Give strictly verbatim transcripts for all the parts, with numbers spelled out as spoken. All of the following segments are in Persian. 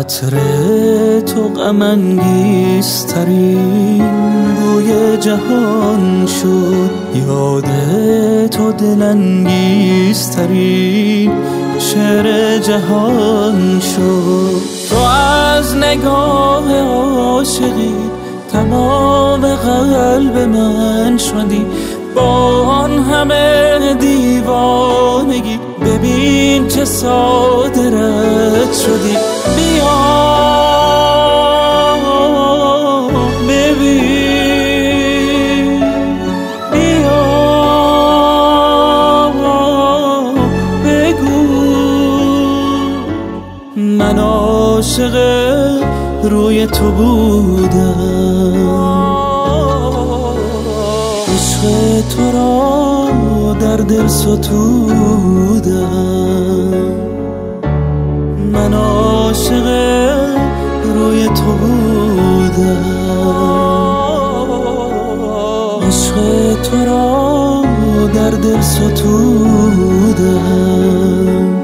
عطر تو غم انگیزترین بوی جهان شد، یاد تو دل انگیزترین شعر جهان شد. تو از نگاه عاشقی تمام قلب من شدی، با آن همه دیوانگی ببین چه ساده رد شدی. بیا ببین، بیا بگو من عاشق روی تو بودم، عشق تو را در دل ستودم. من عاشق روی تو بودم، عشق تو را در دل ستودم.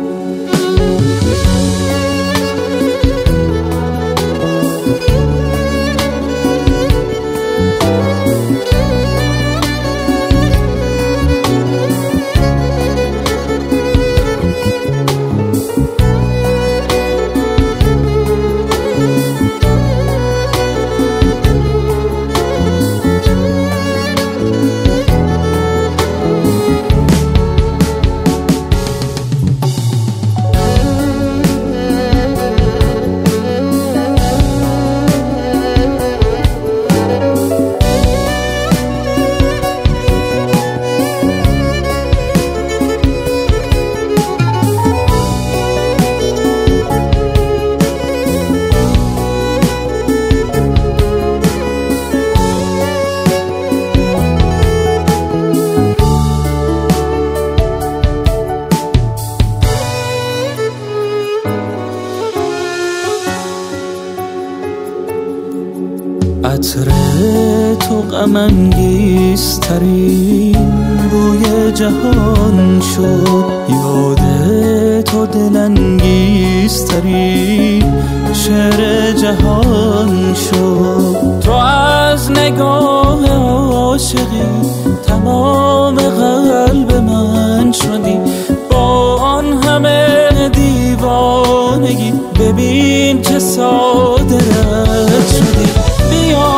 عطر تو غم انگیزترین بوی جهان شد، یاد تو دل انگیزترین شعر جهان شد. تو از نگاه عاشقی تمام قلب من شدی، با آن همه دیوانگی ببین چه ساده رد شدی. بیا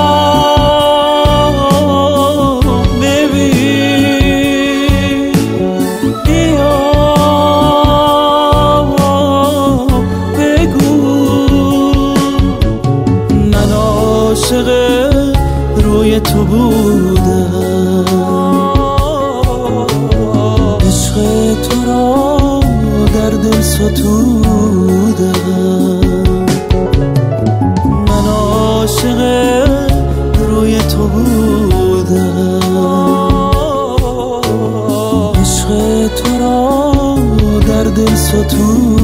ببین، بیا بگو من عاشق روی تو بودم، عشق تو را در دل ستودم. من عاشق روی تو بودم، عشق تو را در دل ستودم.